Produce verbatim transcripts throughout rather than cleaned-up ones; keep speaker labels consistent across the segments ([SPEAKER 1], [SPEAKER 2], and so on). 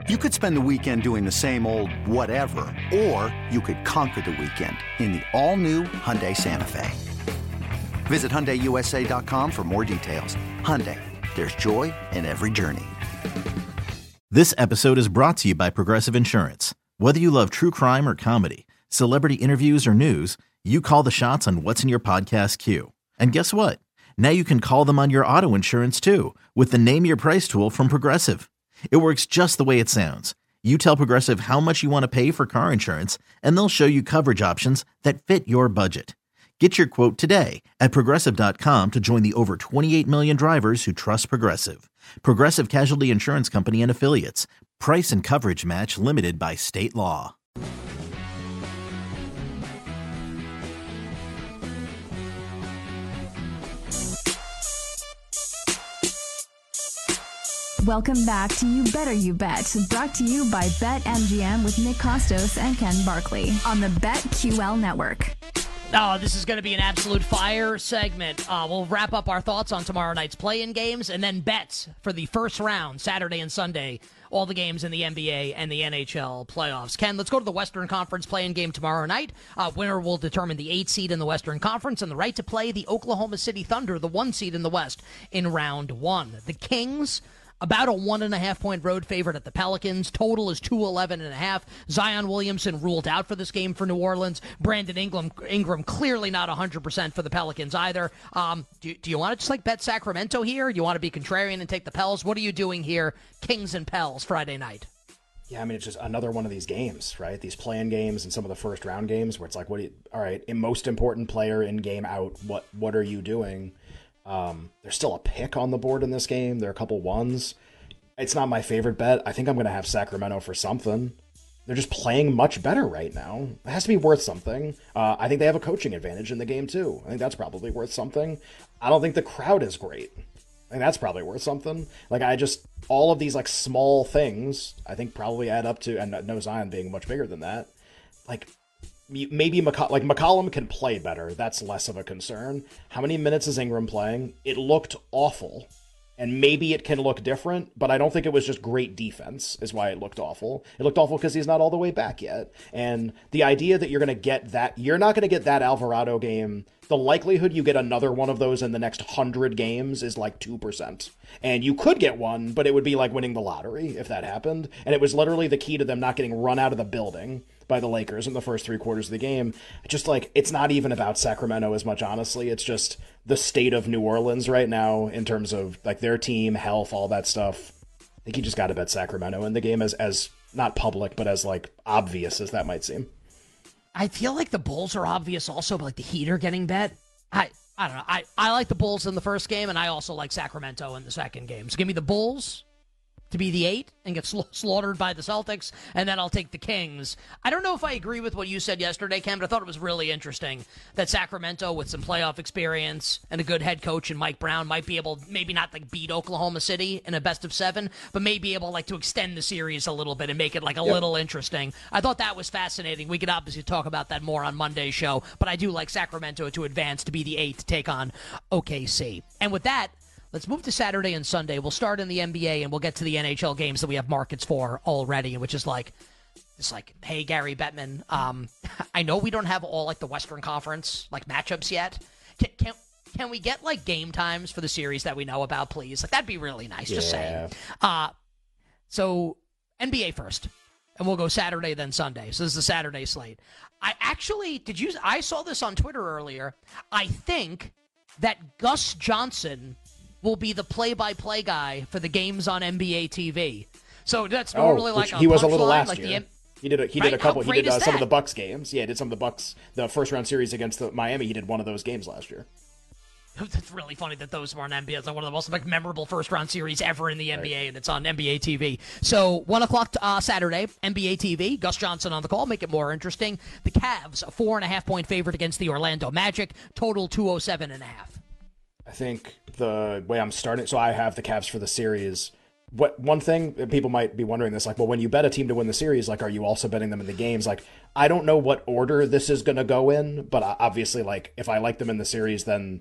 [SPEAKER 1] You could spend the weekend doing the same old whatever, or you could conquer the weekend in the all-new Hyundai Santa Fe. Visit Hyundai U S A dot com for more details. Hyundai, there's joy in every journey.
[SPEAKER 2] This episode is brought to you by Progressive Insurance. Whether you love true crime or comedy, celebrity interviews or news, you call the shots on what's in your podcast queue. And guess what? Now you can call them on your auto insurance too with the Name Your Price tool from Progressive. It works just the way it sounds. You tell Progressive how much you want to pay for car insurance, and they'll show you coverage options that fit your budget. Get your quote today at Progressive dot com to join the over twenty-eight million drivers who trust Progressive. Progressive Casualty Insurance Company and Affiliates. Price and coverage match limited by state law.
[SPEAKER 3] Welcome back to You Better You Bet, brought to you by BetMGM with Nick Kostos and Ken Barkley on the BetQL network.
[SPEAKER 4] Oh, this is going to be an absolute fire segment. Uh, we'll wrap up our thoughts on tomorrow night's play-in games and then bets for the first round, Saturday and Sunday, all the games in the N B A and the N H L playoffs. Ken, let's go to the Western Conference play-in game tomorrow night. Uh, winner will determine the eight seed in the Western Conference and the right to play the Oklahoma City Thunder, the one seed in the West, in round one. The Kings, about a one and a half point road favorite at the Pelicans. Total is two eleven and a half. Zion Williamson ruled out for this game for New Orleans. Brandon Ingram, Ingram clearly not one hundred percent for the Pelicans either. Um, do, do you want to just like bet Sacramento here? You want to be contrarian and take the Pels? What are you doing here, Kings and Pels, Friday night?
[SPEAKER 5] Yeah, I mean, it's just another one of these games, right? These play-in games and some of the first round games where it's like, what do you, all right, a most important player in game out, what what are you doing? Um, there's still a pick on the board in this game. There are a couple ones. It's not my favorite bet. I think I'm going to have Sacramento for something. They're just playing much better right now. It has to be worth something. Uh, I think they have a coaching advantage in the game, too. I think that's probably worth something. I don't think the crowd is great. I think that's probably worth something. Like, I just, all of these, like, small things, I think probably add up to, and no Zion being much bigger than that. Like, maybe McCollum, like McCollum can play better. That's less of a concern. How many minutes is Ingram playing? It looked awful. And maybe it can look different, but I don't think it was just great defense is why it looked awful. It looked awful because he's not all the way back yet. And the idea that you're going to get that, you're not going to get that Alvarado game. The likelihood you get another one of those in the next one hundred games is like two percent. And you could get one, but it would be like winning the lottery if that happened. And it was literally the key to them not getting run out of the building by the Lakers in the first three quarters of the game. Just like, it's not even about Sacramento as much, honestly. It's just the state of New Orleans right now in terms of like their team, health, all that stuff. I think you just got to bet Sacramento in the game as, as not public, but as like obvious as that might seem.
[SPEAKER 4] I feel like the Bulls are obvious also, but like the Heat are getting bet. I, I don't know. I, I like the Bulls in the first game, and I also like Sacramento in the second game. So give me the Bulls to be the eight and get sla- slaughtered by the Celtics, and then I'll take the Kings. I don't know if I agree with what you said yesterday, Ken, but I thought it was really interesting that Sacramento, with some playoff experience and a good head coach in Mike Brown, might be able, maybe not like beat Oklahoma City in a best of seven, but may be able like to extend the series a little bit and make it like a yep. little interesting. I thought that was fascinating. We could obviously talk about that more on Monday's show, but I do like Sacramento to advance to be the eight to take on O K C. And with that, let's move to Saturday and Sunday. We'll start in the N B A, and we'll get to the N H L games that we have markets for already, which is like, it's like, hey, Gary Bettman, um, I know we don't have all, like, the Western Conference, like, matchups yet. Can, can, can we get, like, game times for the series that we know about, please? Like, that'd be really nice,
[SPEAKER 5] yeah.
[SPEAKER 4] just saying. Uh, so, N B A first, and we'll go Saturday, then Sunday. So this is the Saturday slate. I actually, did you, I saw this on Twitter earlier. I think that Gus Johnson will be the play-by-play guy for the games on N B A T V. So that's normally
[SPEAKER 5] oh,
[SPEAKER 4] like a
[SPEAKER 5] he was a little
[SPEAKER 4] line,
[SPEAKER 5] last
[SPEAKER 4] like
[SPEAKER 5] year.
[SPEAKER 4] The M-
[SPEAKER 5] he did a, he
[SPEAKER 4] right?
[SPEAKER 5] did a couple.
[SPEAKER 4] How
[SPEAKER 5] He did uh, some
[SPEAKER 4] that?
[SPEAKER 5] of the Bucks games. Yeah, he did some of the Bucks, the first round series against the Miami. He did one of those games last year.
[SPEAKER 4] It's really funny that those were on N B A. It's like one of the most like memorable first round series ever in the N B A, right. And it's on N B A T V. So one o'clock uh, Saturday, N B A T V. Gus Johnson on the call, make it more interesting. The Cavs, a four and a half point favorite against the Orlando Magic. Total two oh seven and a half.
[SPEAKER 5] I think the way I'm starting, so I have the Cavs for the series. What one thing people might be wondering this, like, well, when you bet a team to win the series, like, are you also betting them in the games? Like, I don't know what order this is going to go in, but obviously, like, if I like them in the series, then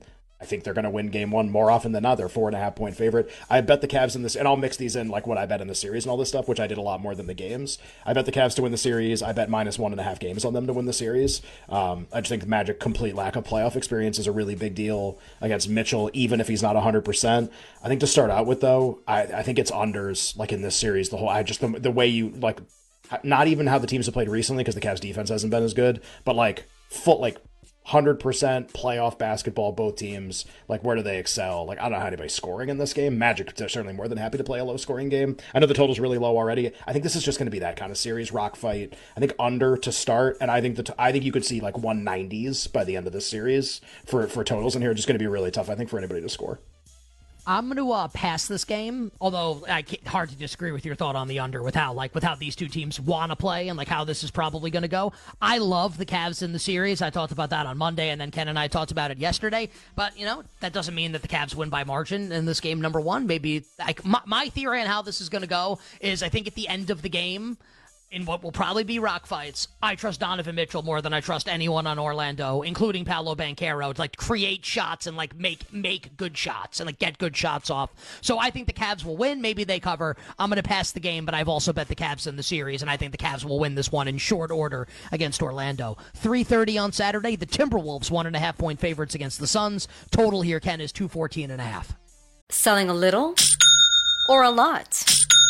[SPEAKER 5] I think they're going to win game one more often than not. They're four and a half point favorite. I bet the Cavs in this, and I'll mix these in like what I bet in the series and all this stuff, which I did a lot more than the games. I bet the Cavs to win the series. I bet minus one and a half games on them to win the series. Um, I just think the Magic complete lack of playoff experience is a really big deal against Mitchell, even if he's not one hundred percent. I think to start out with, though, I, I think it's unders like in this series. The whole, I just, the, the way you like, not even how the teams have played recently because the Cavs defense hasn't been as good, but like full, like, one hundred percent playoff basketball, both teams. Like, where do they excel? Like, I don't know how anybody's scoring in this game. Magic are certainly more than happy to play a low-scoring game. I know the total's really low already. I think this is just going to be that kind of series, rock fight. I think under to start, and I think the t- I think you could see like one nineties by the end of this series for, for totals in here. It's just going to be really tough, I think, for anybody to score.
[SPEAKER 4] I'm going to uh, pass this game, although I can't, hard to disagree with your thought on the under with how like with how these two teams want to play and like how this is probably going to go. I love the Cavs in the series. I talked about that on Monday, and then Ken and I talked about it yesterday. But, you know, that doesn't mean that the Cavs win by margin in this game, number one. Maybe like my, my theory on how this is going to go is I think at the end of the game, in what will probably be rock fights, I trust Donovan Mitchell more than I trust anyone on Orlando, including Paolo Banchero, to like create shots and like make make good shots and like get good shots off. So I think the Cavs will win. Maybe they cover. I'm going to pass the game, but I've also bet the Cavs in the series, and I think the Cavs will win this one in short order against Orlando. three thirty on Saturday, the Timberwolves one and a half point favorites against the Suns. Total here, Ken, is two fourteen and a half.
[SPEAKER 6] Selling a little or a lot?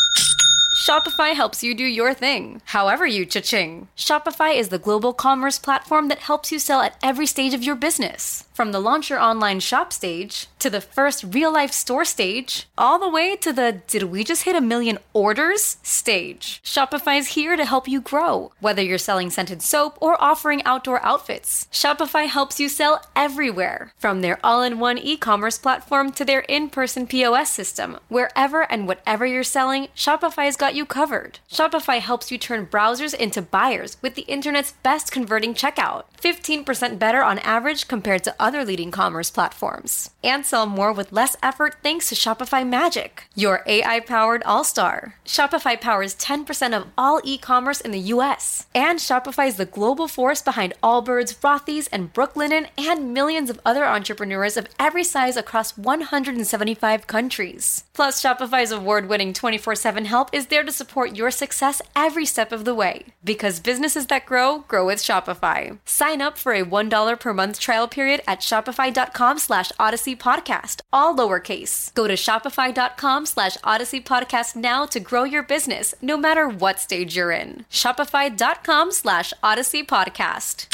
[SPEAKER 6] Shopify helps you do your thing, however you cha-ching. Shopify is the global commerce platform that helps you sell at every stage of your business. From the launch your online shop stage, to the first real-life store stage, all the way to the did we just hit a million orders stage. Shopify's here to help you grow. Whether you're selling scented soap or offering outdoor outfits, Shopify helps you sell everywhere. From their all-in-one e-commerce platform to their in-person P O S system, wherever and whatever you're selling, Shopify's got you covered. Shopify helps you turn browsers into buyers with the internet's best converting checkout. fifteen percent better on average compared to other leading commerce platforms. And sell more with less effort thanks to Shopify Magic, your A I-powered all-star. Shopify powers ten percent of all e-commerce in the U S. And Shopify is the global force behind Allbirds, Rothy's, and Brooklinen, and millions of other entrepreneurs of every size across one hundred seventy-five countries. Plus, Shopify's award-winning twenty-four seven help is there to support your success every step of the way. Because businesses that grow, grow with Shopify. Sign up for a one dollar per month trial period at shopify.com slash Odyssey Podcast, all lowercase. Go to shopify.com slash Odyssey Podcast now to grow your business, no matter what stage you're in. Shopify.com slash Odyssey Podcast.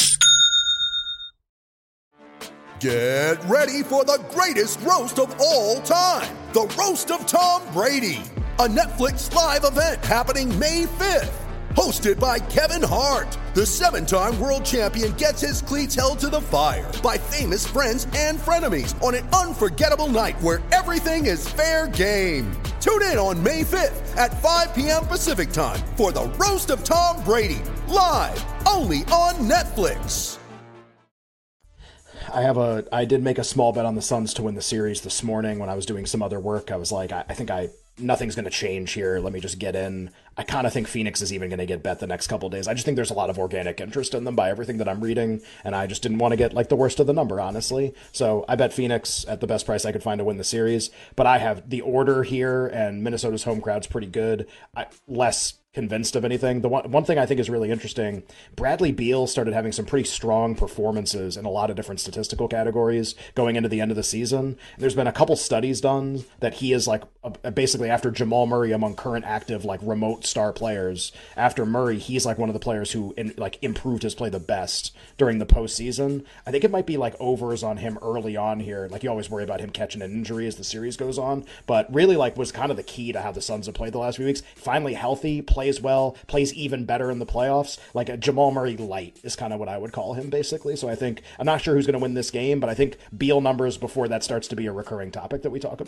[SPEAKER 7] Get ready for the greatest roast of all time, the Roast of Tom Brady, a Netflix live event happening May fifth. Hosted by Kevin Hart, the seven-time world champion gets his cleats held to the fire by famous friends and frenemies on an unforgettable night where everything is fair game. Tune in on May fifth at five p.m. Pacific time for the Roast of Tom Brady, live only on Netflix.
[SPEAKER 5] I have a. I did make a small bet on the Suns to win the series this morning when I was doing some other work. I was like, I, I think I nothing's going to change here. Let me just get in. I kind of think Phoenix is even going to get bet the next couple of days. I just think there's a lot of organic interest in them by everything that I'm reading, and I just didn't want to get like the worst of the number, honestly. So I bet Phoenix at the best price I could find to win the series. But I have the order here, and Minnesota's home crowd's pretty good. I, less convinced of anything. The one one thing I think is really interesting, Bradley Beal started having some pretty strong performances in a lot of different statistical categories going into the end of the season. There's been a couple studies done that he is like a, basically after Jamal Murray among current active like remote star players. After Murray, he's like one of the players who in, like improved his play the best during the postseason. I think it might be like overs on him early on here. Like you always worry about him catching an injury as the series goes on, but really like was kind of the key to how the Suns have played the last few weeks. Finally healthy, plays well, plays even better in the playoffs. Like a Jamal Murray light is kind of what I would call him basically. So I think, I'm not sure who's going to win this game, but I think Beal numbers before that starts to be a recurring topic that we talk about.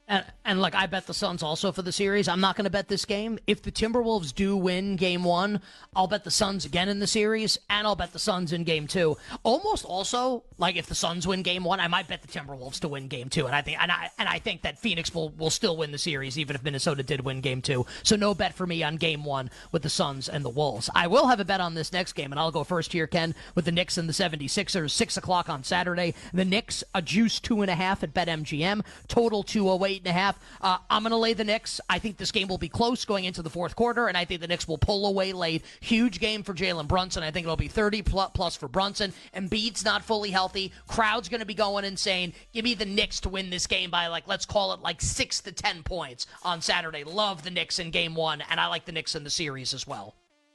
[SPEAKER 4] And, and like, I bet the Suns also for the series. I'm not going to bet this game. If the Timberwolves do win game one, I'll bet the Suns again in the series, and I'll bet the Suns in game two. Almost also, like, if the Suns win game one, I might bet the Timberwolves to win game two. And I think and I and I think that Phoenix will, will still win the series, even if Minnesota did win game two. So no bet for me on game one with the Suns and the Wolves. I will have a bet on this next game, and I'll go first here, Ken, with the Knicks and the seventy-sixers, six o'clock on Saturday. The Knicks, a juice two and a half at BetMGM, total two oh eight and a half. Uh, I'm going to lay the Knicks. I think this game will be close going into the fourth quarter, and I think the Knicks will pull away late. Huge game for Jalen Brunson. I think it'll be thirty plus for Brunson. Embiid's not fully healthy. Crowd's going to be going insane. Give me the Knicks to win this game by, like, let's call it like six to ten points on Saturday. Love the Knicks in game one, and I like the Knicks in the series as well.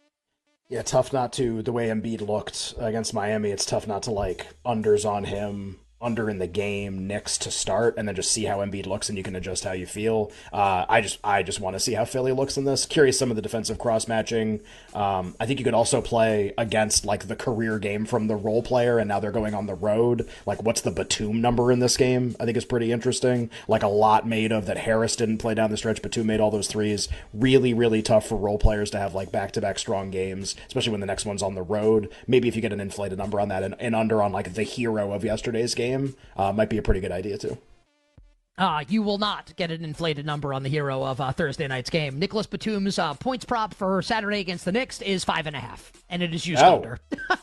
[SPEAKER 5] Yeah, tough not to, the way Embiid looked against Miami, it's tough not to like unders on him, under in the game, Knicks to start, and then just see how Embiid looks, and you can adjust how you feel. Uh, I just I just want to see how Philly looks in this. Curious some of the defensive cross-matching. Um, I think you could also play against like the career game from the role player, and now they're going on the road. Like, what's the Batum number in this game? I think is pretty interesting. Like, a lot made of that Harris didn't play down the stretch. Batum made all those threes. Really, really tough for role players to have like back-to-back strong games, especially when the next one's on the road. Maybe if you get an inflated number on that and, and under on like the hero of yesterday's game. Game, uh, might be a pretty good idea too.
[SPEAKER 4] Uh, you will not get an inflated number on the hero of uh, Thursday night's game. Nicholas Batum's uh, points prop for Saturday against the Knicks is five and a half, and it is used
[SPEAKER 5] oh.
[SPEAKER 4] under.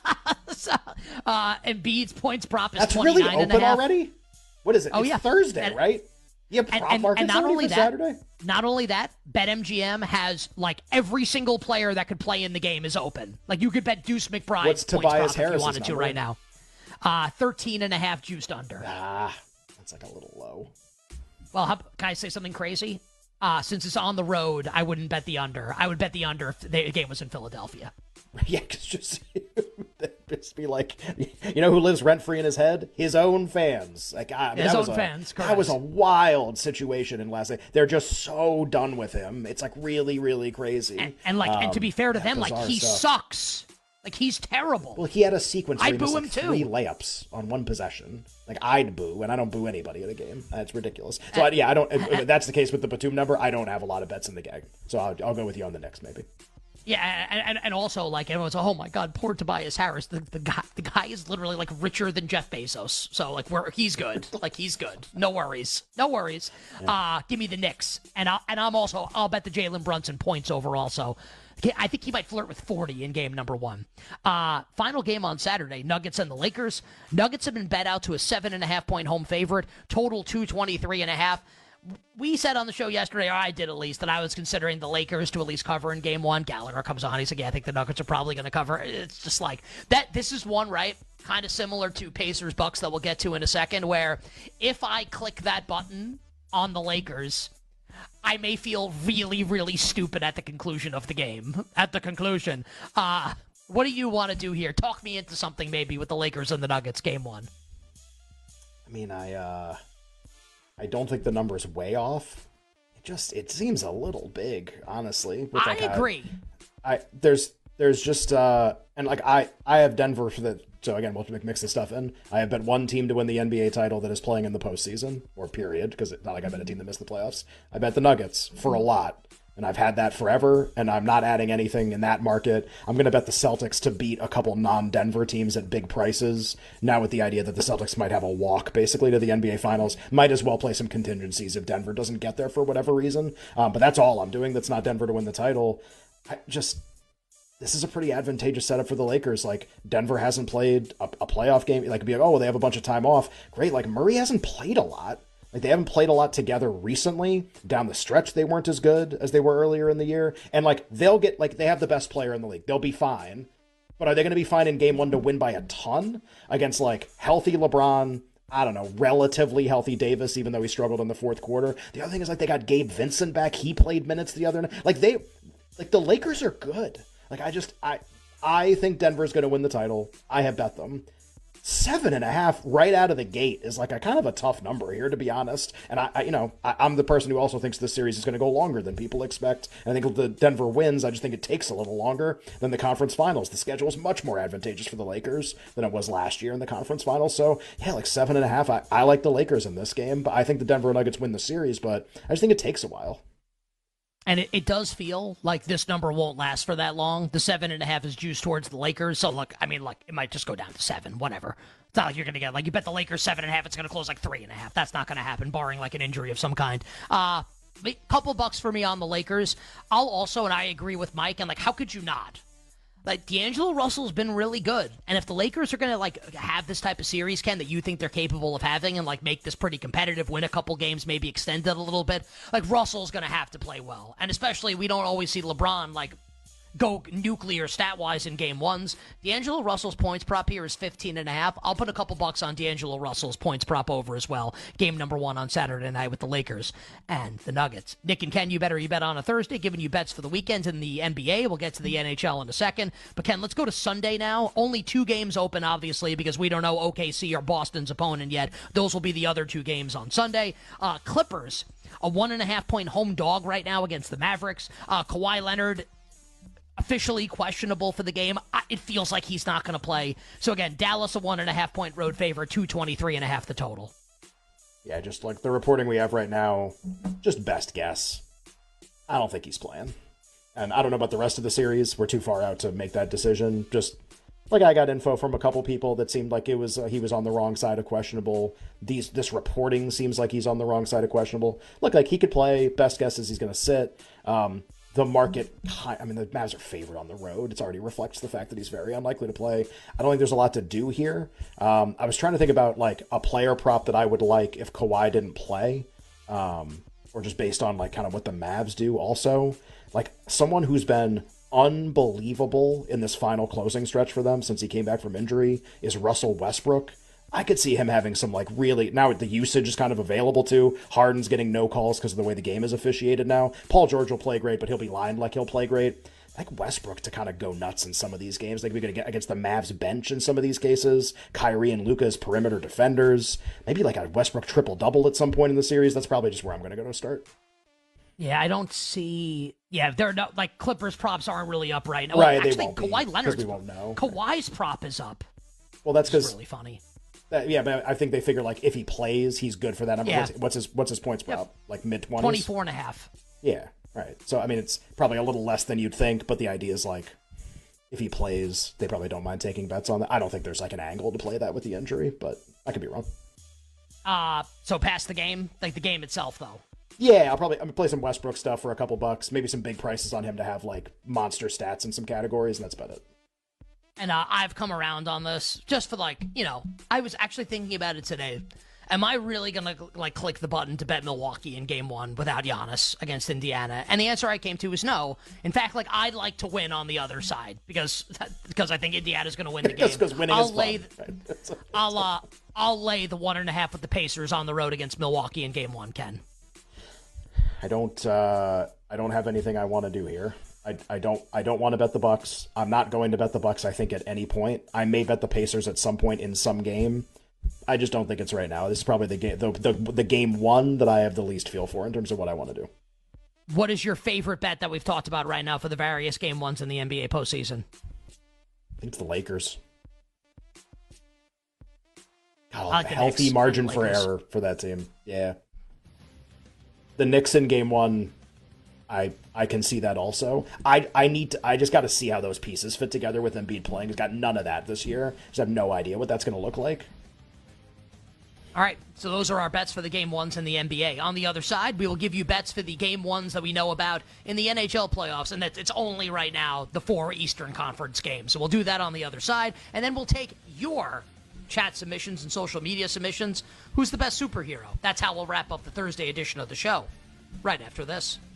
[SPEAKER 4] so, uh, Embiid's points prop is
[SPEAKER 5] That's
[SPEAKER 4] twenty-nine
[SPEAKER 5] really open
[SPEAKER 4] and a half.
[SPEAKER 5] Already? What is it?
[SPEAKER 4] Oh,
[SPEAKER 5] it's
[SPEAKER 4] yeah.
[SPEAKER 5] Thursday,
[SPEAKER 4] and,
[SPEAKER 5] right? Yeah, prop
[SPEAKER 4] and, and,
[SPEAKER 5] markets
[SPEAKER 4] and not only
[SPEAKER 5] for
[SPEAKER 4] that,
[SPEAKER 5] Saturday?
[SPEAKER 4] not only that, BetMGM has like every single player that could play in the game is open. Like, you could bet Deuce McBride
[SPEAKER 5] What's
[SPEAKER 4] points
[SPEAKER 5] Tobias
[SPEAKER 4] prop if you
[SPEAKER 5] Harris's
[SPEAKER 4] wanted to
[SPEAKER 5] number?
[SPEAKER 4] right now. Uh, thirteen and a half juiced under.
[SPEAKER 5] Ah, that's like a little low.
[SPEAKER 4] Well, how, can I say something crazy? Uh, since it's on the road, I wouldn't bet the under. I would bet the under if the game was in Philadelphia.
[SPEAKER 5] Yeah, because just, just be like, you know who lives rent-free in his head? His own fans. Like, I mean,
[SPEAKER 4] His
[SPEAKER 5] that
[SPEAKER 4] own
[SPEAKER 5] was a,
[SPEAKER 4] fans, correct.
[SPEAKER 5] That was a wild situation in last night. They're just so done with him. It's like really, really crazy.
[SPEAKER 4] And, and like, um, and to be fair to
[SPEAKER 5] yeah,
[SPEAKER 4] them, like, he
[SPEAKER 5] stuff.
[SPEAKER 4] sucks. Like, he's terrible.
[SPEAKER 5] Well, he had a sequence where
[SPEAKER 4] I
[SPEAKER 5] he
[SPEAKER 4] boo
[SPEAKER 5] missed
[SPEAKER 4] him
[SPEAKER 5] like
[SPEAKER 4] too.
[SPEAKER 5] three layups on one possession. Like, I'd boo, and I don't boo anybody in a game. That's ridiculous. So, I, yeah, I don't. If, if that's the case with the Batum number, I don't have a lot of bets in the game. So I'll, I'll go with you on the Knicks, maybe.
[SPEAKER 4] Yeah, and, and also, like, everyone's, oh my God, poor Tobias Harris. The, the guy the guy is literally, like, richer than Jeff Bezos. So, like, we're, he's good. Like, he's good. No worries. No worries. Yeah. Uh, give me the Knicks. And, I'll, and I'm also, I'll bet the Jalen Brunson points over also. I think he might flirt with forty in game number one. Uh, final game on Saturday, Nuggets and the Lakers. Nuggets have been bet out to a seven and a half point home favorite, total two twenty-three and a half. We said on the show yesterday, or I did at least, that I was considering the Lakers to at least cover in game one. Gallagher comes on. He's like, yeah, I think the Nuggets are probably going to cover. It's just like that. This is one, right? Kind of similar to Pacers Bucks that we'll get to in a second, where if I click that button on the Lakers, I may feel really, really stupid at the conclusion of the game. At the conclusion. Uh, what do you want to do here? Talk me into something maybe with the Lakers and the Nuggets game one.
[SPEAKER 5] I mean, I uh, I don't think the number's way off. It just it seems a little big, honestly. With
[SPEAKER 4] I
[SPEAKER 5] like
[SPEAKER 4] agree.
[SPEAKER 5] A, I there's there's just uh, and like I I have Denver for the. So again, we'll mix this stuff in. I have bet one team to win the N B A title that is playing in the postseason, or period, because it's not like I bet a team that missed the playoffs. I bet the Nuggets for a lot, and I've had that forever, and I'm not adding anything in that market. I'm going to bet the Celtics to beat a couple non-Denver teams at big prices, now with the idea that the Celtics might have a walk, basically, to the N B A Finals. Might as well play some contingencies if Denver doesn't get there for whatever reason. Um, but that's all I'm doing. That's not Denver to win the title. I just... This is a pretty advantageous setup for the Lakers. Like, Denver hasn't played a, a playoff game. Like, be like, oh, well, they have a bunch of time off. Great. Like, Murray hasn't played a lot. Like, they haven't played a lot together recently. Down the stretch, they weren't as good as they were earlier in the year. And, like, they'll get, like, they have the best player in the league. They'll be fine. But are they going to be fine in game one to win by a ton against, like, healthy LeBron, I don't know, relatively healthy Davis, even though he struggled in the fourth quarter? The other thing is, like, they got Gabe Vincent back. He played minutes the other night. Like, they, like, the Lakers are good. Like, I just, I I think Denver's going to win the title. I have bet them. seven and a half right out of the gate is like a kind of a tough number here, to be honest. And I, I you know, I, I'm the person who also thinks this series is going to go longer than people expect. And I think the Denver wins. I just think it takes a little longer than the conference finals. The schedule is much more advantageous for the Lakers than it was last year in the conference finals. So yeah, like seven and a half. I, I like the Lakers in this game, but I think the Denver Nuggets win the series. But I just think it takes a while.
[SPEAKER 4] And it, it does feel like this number won't last for that long. The seven and a half is juiced towards the Lakers. So, look, I mean, look, it might just go down to seven, whatever. It's not like you're going to get, like, you bet the Lakers seven and a half, it's going to close like three and a half. That's not going to happen, barring, like, an injury of some kind. Uh, a couple bucks for me on the Lakers. I'll also, and I agree with Mike, and, like, how could you not? Like, D'Angelo Russell's been really good. And if the Lakers are going to, like, have this type of series, Ken, that you think they're capable of having and, like, make this pretty competitive, win a couple games, maybe extend it a little bit, like, Russell's going to have to play well. And especially, we don't always see LeBron, like, go nuclear stat-wise in game ones. D'Angelo Russell's points prop here is fifteen and a half. I'll put a couple bucks on D'Angelo Russell's points prop over as well. Game number one on Saturday night with the Lakers and the Nuggets. Nick and Ken, you better you bet on a Thursday, giving you bets for the weekend in the N B A. We'll get to the N H L in a second. But Ken, let's go to Sunday now. Only two games open, obviously, because we don't know O K C or Boston's opponent yet. Those will be the other two games on Sunday. Uh, Clippers, a one and a half point home dog right now against the Mavericks. Uh, Kawhi Leonard, officially questionable for the game. It feels like he's not going to play. So again, Dallas a one and a half point road favor, two twenty-three and a half the total.
[SPEAKER 5] Yeah, just like the reporting we have right now, just best guess. I don't think he's playing. And I don't know about the rest of the series. We're too far out to make that decision. Just like I got info from a couple people that seemed like it was uh, he was on the wrong side of questionable. These this reporting seems like he's on the wrong side of questionable. Look, like he could play. Best guess is he's going to sit. Um, The market, I mean, the Mavs are favored on the road. It already reflects the fact that he's very unlikely to play. I don't think there's a lot to do here. Um, I was trying to think about, like, a player prop that I would like if Kawhi didn't play, um, or just based on, like, kind of what the Mavs do also. Like, someone who's been unbelievable in this final closing stretch for them since he came back from injury is Russell Westbrook. I could see him having some, like, really... Now the usage is kind of available, too. Harden's getting no calls because of the way the game is officiated now. Paul George will play great, but he'll be lined like he'll play great. I like Westbrook to kind of go nuts in some of these games. Like, we're going to get against the Mavs bench in some of these cases. Kyrie and Luka as perimeter defenders. Maybe, like, a Westbrook triple-double at some point in the series. That's probably just where I'm going to go to start.
[SPEAKER 4] Yeah, I don't see... Yeah, they're not... Like, Clippers props aren't really up right now.
[SPEAKER 5] Right,
[SPEAKER 4] well, actually,
[SPEAKER 5] they won't
[SPEAKER 4] Kawhi
[SPEAKER 5] be,
[SPEAKER 4] Leonard's...
[SPEAKER 5] we won't know.
[SPEAKER 4] Kawhi's prop is up.
[SPEAKER 5] Well, that's because...
[SPEAKER 4] It's really funny.
[SPEAKER 5] That, yeah, but I think they figure, like, if he plays, he's good for that number.
[SPEAKER 4] Yeah.
[SPEAKER 5] What's, what's his What's his points prop? Yep. Like mid-twenties?
[SPEAKER 4] twenty-four and a half.
[SPEAKER 5] Yeah, right. So, I mean, it's probably a little less than you'd think, but the idea is, like, if he plays, they probably don't mind taking bets on that. I don't think there's, like, an angle to play that with the injury, but I could be wrong.
[SPEAKER 4] Uh, so past the game? Like, the game itself, though?
[SPEAKER 5] Yeah, I'll probably I'm gonna play some Westbrook stuff for a couple bucks. Maybe some big prices on him to have, like, monster stats in some categories, and that's about it.
[SPEAKER 4] And uh, I've come around on this just for, like, you know, I was actually thinking about it today. Am I really going to, like, click the button to bet Milwaukee in game one without Giannis against Indiana? And the answer I came to is no. In fact, like, I'd like to win on the other side because because I think Indiana's going to win the game.
[SPEAKER 5] Because winning
[SPEAKER 4] I'll
[SPEAKER 5] is
[SPEAKER 4] lay,
[SPEAKER 5] fun.
[SPEAKER 4] I'll, uh, I'll lay the one and a half with the Pacers on the road against Milwaukee in game one, Ken.
[SPEAKER 5] I don't, uh, I don't have anything I want to do here. I, I don't I don't want to bet the Bucks. I'm not going to bet the Bucks, I think, at any point. I may bet the Pacers at some point in some game. I just don't think it's right now. This is probably the game the, the, the game one that I have the least feel for in terms of what I want to do.
[SPEAKER 4] What is your favorite bet that we've talked about right now for the various game ones in the N B A postseason?
[SPEAKER 5] I think it's the Lakers. God,
[SPEAKER 4] like
[SPEAKER 5] a
[SPEAKER 4] the
[SPEAKER 5] healthy
[SPEAKER 4] Knicks.
[SPEAKER 5] margin
[SPEAKER 4] Like
[SPEAKER 5] for
[SPEAKER 4] Lakers.
[SPEAKER 5] error for that team. Yeah. The Knicks in game one, I I can see that also. I I need to. I just got to see how those pieces fit together with Embiid playing. He's got none of that this year. Just have no idea what that's going to look like.
[SPEAKER 4] All right, so those are our bets for the game ones in the N B A. On the other side, we will give you bets for the game ones that we know about in the N H L playoffs, and that it's only right now the four Eastern Conference games. So we'll do that on the other side, and then we'll take your chat submissions and social media submissions. Who's the best superhero? That's how we'll wrap up the Thursday edition of the show, right after this.